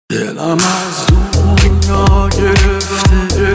دلم از دنیا گرفته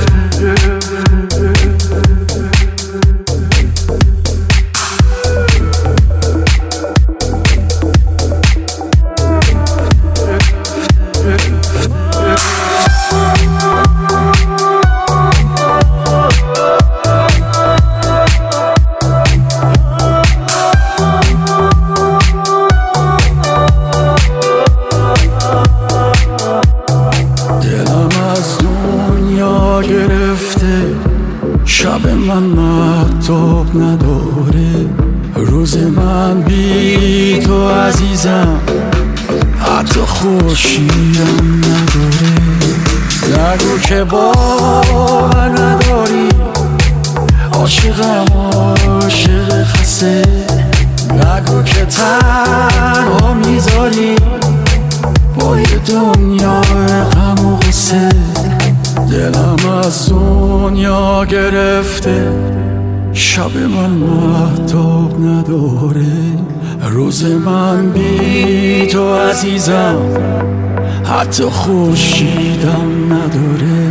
شب من مهتاب نداره، روز من بی تو عزیزم حتی خورشیدم نداره. نگو که باور نداری، عاشقم عاشق خسته. نگو که تنها میذاری با یه دنیا غم و غصه. دلم از دنیا گرفته، شب من مهتاب نداره، روز من بی تو عزیزم حتی خورشیدم نداره.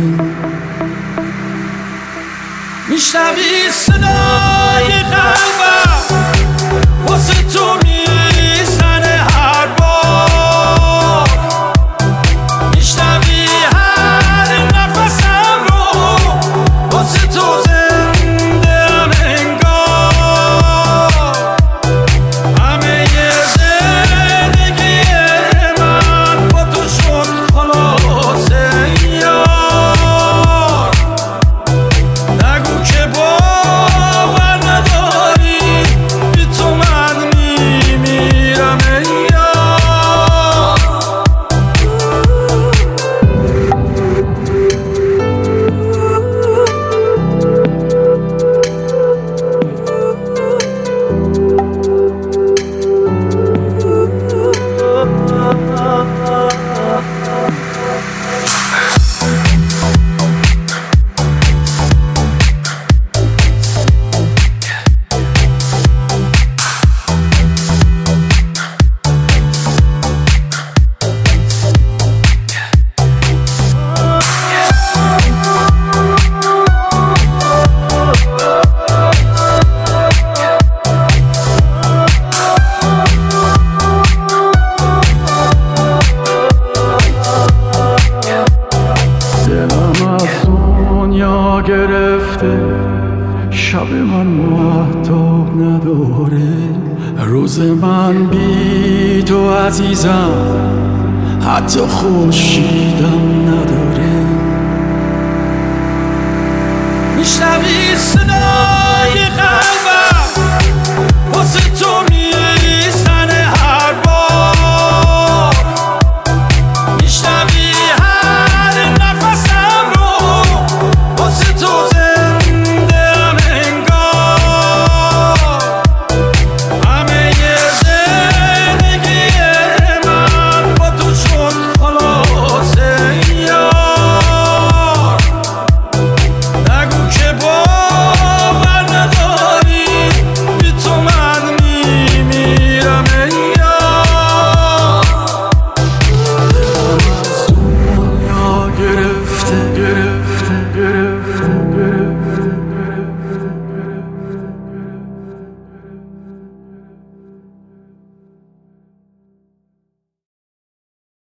میشنوی صدای قلبم واسه تو میزنه هر بار، میشنوی هر نفسم رو واسه تو زنده انگار. همه زندگی من با تو شد خلاصه یار. نگو که باور نداری، بی تو من میمیرم یار. گرفته، شب من مهتاب نداره، روز من بی تو عزیزم حتی خورشیدم نداره. میشنوی صدای